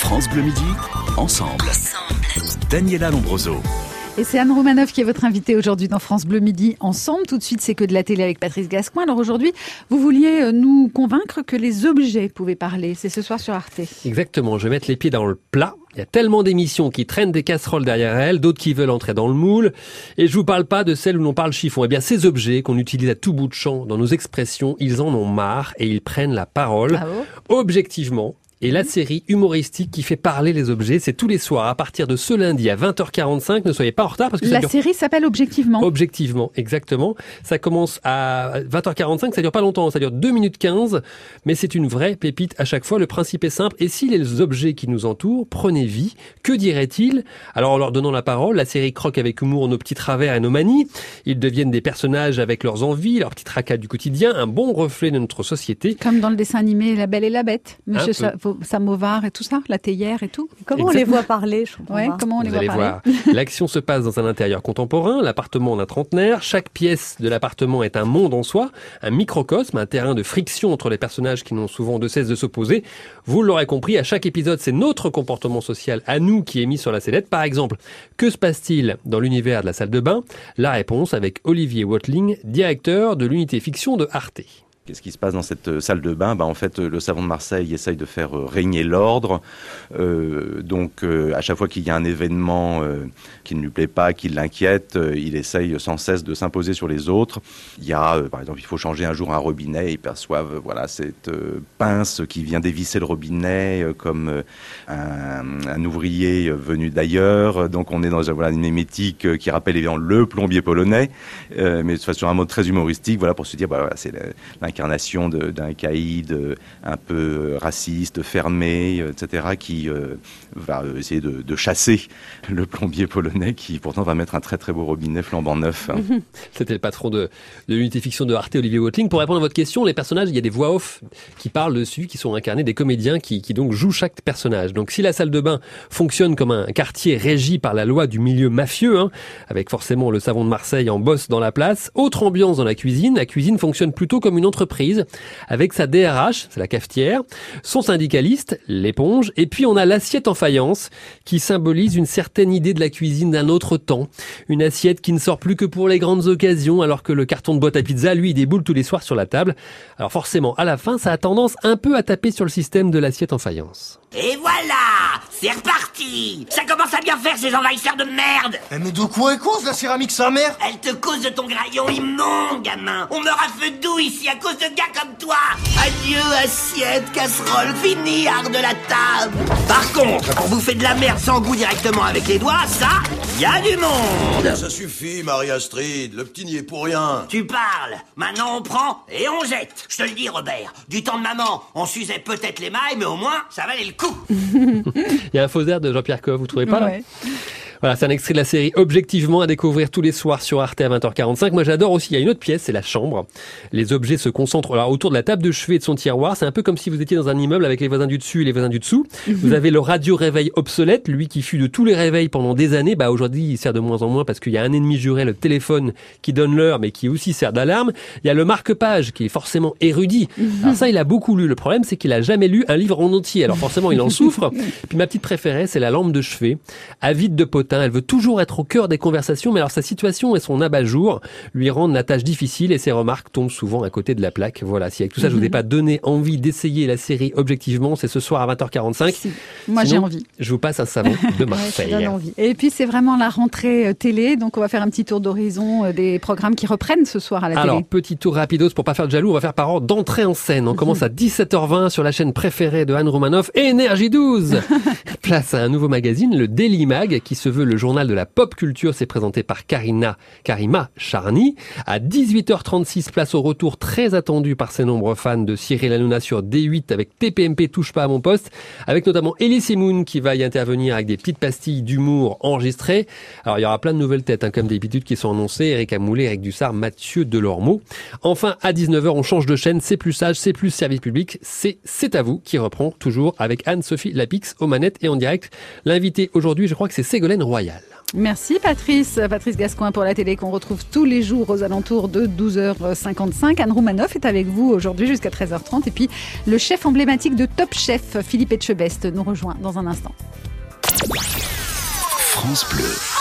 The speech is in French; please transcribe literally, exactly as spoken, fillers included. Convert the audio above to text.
France Bleu Midi, ensemble. Daniela Lombroso. Et c'est Anne Romanoff qui est votre invitée aujourd'hui dans France Bleu Midi ensemble. Tout de suite, c'est que de la télé avec Patrice Gascoin. Alors aujourd'hui, vous vouliez nous convaincre que les objets pouvaient parler. C'est ce soir sur Arte. Exactement, je vais mettre les pieds dans le plat. Il y a tellement d'émissions qui traînent des casseroles derrière elles, d'autres qui veulent entrer dans le moule. Et je vous parle pas de celles où l'on parle chiffon. Eh bien, ces objets qu'on utilise à tout bout de champ dans nos expressions, ils en ont marre et ils prennent la parole. Bravo. Objectivement. Et la série humoristique qui fait parler les objets, c'est tous les soirs à partir de ce lundi à vingt heures quarante-cinq. Ne soyez pas en retard parce que ça La dure... série s'appelle Objectivement. Objectivement, exactement. Ça commence à vingt heures quarante-cinq, ça dure pas longtemps, ça dure deux minutes quinze, mais c'est une vraie pépite à chaque fois. Le principe est simple. Et si les objets qui nous entourent prenaient vie, que diraient-ils? Alors en leur donnant la parole, la série croque avec humour nos petits travers et nos manies. Ils deviennent des personnages avec leurs envies, leurs petits tracas du quotidien, un bon reflet de notre société. Comme dans le dessin animé La Belle et la Bête. Monsieur Un Sa- Samovar et tout ça, la théière et tout. Comment on les voit parler, je comprends Ouais, pas. comment on les Vous voit allez parler. voir, l'action se passe dans un intérieur contemporain, l'appartement d'un trentenaire. Chaque pièce de l'appartement est un monde en soi, un microcosme, un terrain de friction entre les personnages qui n'ont souvent de cesse de s'opposer. Vous l'aurez compris, à chaque épisode, c'est notre comportement social à nous qui est mis sur la sellette. Par exemple, que se passe-t-il dans l'univers de la salle de bain? La réponse avec Olivier Watling, directeur de l'unité fiction de Arte. Qu'est-ce qui se passe dans cette salle de bain? Bah, en fait, le savon de Marseille essaye de faire régner l'ordre. Euh, donc, euh, à chaque fois qu'il y a un événement euh, qui ne lui plaît pas, qui l'inquiète, euh, il essaye sans cesse de s'imposer sur les autres. Il y a, euh, par exemple, il faut changer un jour un robinet. Ils perçoivent, euh, voilà, cette euh, pince qui vient dévisser le robinet euh, comme euh, un, un ouvrier euh, venu d'ailleurs. Donc, on est dans voilà, une mémétique euh, qui rappelle évidemment le plombier polonais, euh, mais sur un mode très humoristique, voilà, pour se dire, bah, voilà, c'est la, l'incarnation de, d'un caïd euh, un peu raciste, fermé, euh, et cetera, qui euh, va euh, essayer de, de chasser le plombier polonais qui pourtant va mettre un très très beau robinet flambant neuf. Hein. C'était le patron de, de l'unité fiction de Arte, Olivier Watling. Pour répondre à votre question, les personnages, il y a des voix off qui parlent dessus, qui sont incarnés, des comédiens qui, qui donc jouent chaque personnage. Donc si la salle de bain fonctionne comme un quartier régi par la loi du milieu mafieux, hein, avec forcément le savon de Marseille en bosse dans la place, autre ambiance dans la cuisine. La cuisine fonctionne plutôt comme une entreprise avec sa D R H, c'est la cafetière, son syndicaliste, l'éponge, et puis on a l'assiette en faïence qui symbolise une certaine idée de la cuisine d'un autre temps. Une assiette qui ne sort plus que pour les grandes occasions, alors que le carton de boîte à pizza, lui, il déboule tous les soirs sur la table. Alors forcément, à la fin, ça a tendance un peu à taper sur le système de l'assiette en faïence. Et voilà, c'est reparti. Ça commence à bien faire ces envahisseurs de merde. Eh mais de quoi est cause la céramique sa mère? Elle te cause de ton graillon immonde, gamin. On meurt à feu de douille ici à cause de gars comme toi. Adieu assiette, casserole, fini art de la table. Par contre, pour bouffer de la merde sans goût directement avec les doigts, ça, y a du monde. Ça suffit, Marie-Astrid, le petit n'y est pour rien. Tu parles. Maintenant on prend et on jette. Je te le dis, Robert. Du temps de maman, on s'usait peut-être les mailles, mais au moins, ça valait le coup. Il y a un faux air de Jean-Pierre Coff, vous trouvez pas là? Ouais. Voilà, c'est un extrait de la série Objectivement à découvrir tous les soirs sur Arte à vingt heures quarante-cinq. Moi, j'adore aussi, il y a une autre pièce, c'est la chambre. Les objets se concentrent alors, autour de la table de chevet et de son tiroir. C'est un peu comme si vous étiez dans un immeuble avec les voisins du dessus et les voisins du dessous. Vous avez le radio-réveil obsolète, lui qui fut de tous les réveils pendant des années. Bah, aujourd'hui, il sert de moins en moins parce qu'il y a un ennemi juré, le téléphone, qui donne l'heure, mais qui aussi sert d'alarme. Il y a le marque-page, qui est forcément érudit. Alors ça, il a beaucoup lu. Le problème, c'est qu'il a jamais lu un livre en entier. Alors forcément, il en souffre. Puis ma petite préférée, c'est la lampe de chevet. Avide de potin, elle veut toujours être au cœur des conversations, mais alors sa situation et son abat-jour lui rendent la tâche difficile et ses remarques tombent souvent à côté de la plaque. Voilà, si avec tout ça je vous ai pas donné envie d'essayer la série Objectivement, c'est ce soir à vingt heures quarante-cinq. Si. Moi, Sinon, j'ai envie. Je vous passe un savon de Marseille. Ça donne envie. Et puis c'est vraiment la rentrée euh, télé, donc on va faire un petit tour d'horizon euh, des programmes qui reprennent ce soir à la Alors, télé. petit tour rapidos pour pas faire de jaloux, on va faire par ordre d'entrée en scène. On commence à dix-sept heures vingt sur la chaîne préférée de Anne Romanoff, Énergie douze. Place à un nouveau magazine, le Daily Mag, qui se veut le journal de la pop culture. C'est présenté par Karina, Karima Charny. À dix-huit heures trente-six, place au retour très attendu par ses nombreux fans de Cyril Hanouna sur D huit avec T P M P Touche pas à mon poste, avec notamment Elie Semoun qui va y intervenir avec des petites pastilles d'humour enregistrées. Alors il y aura plein de nouvelles têtes, hein, comme d'habitude, qui sont annoncées. Eric Amoulet, Eric Dussard, Mathieu Delormeau. Enfin, à dix-neuf heures, on change de chaîne. C'est plus sage, c'est plus service public. C'est C'est à vous qui reprend toujours avec Anne-Sophie Lapix aux manettes et en direct. L'invité aujourd'hui, je crois que c'est Ségolène Royal. Merci Patrice. Patrice Gascoin pour la télé qu'on retrouve tous les jours aux alentours de douze heures cinquante-cinq. Anne Roumanoff est avec vous aujourd'hui jusqu'à treize heures trente. Et puis le chef emblématique de Top Chef, Philippe Etchebest, nous rejoint dans un instant. France Bleu.